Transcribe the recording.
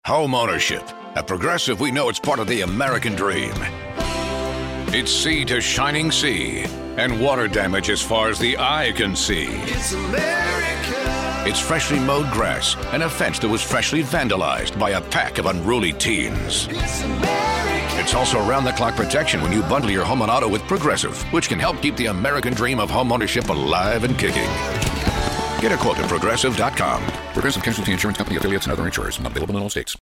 Home ownership. At Progressive, we know it's part of the American dream. It's sea to shining sea, and water damage as far as the eye can see. It's America. It's freshly mowed grass and a fence that was freshly vandalized by a pack of unruly teens. It's America. It's also round-the-clock protection when you bundle your home and auto with Progressive, which can help keep the American dream of home ownership alive and kicking. Get a quote at Progressive.com. Progressive Casualty Insurance Company affiliates and other insurers. Not available in all states.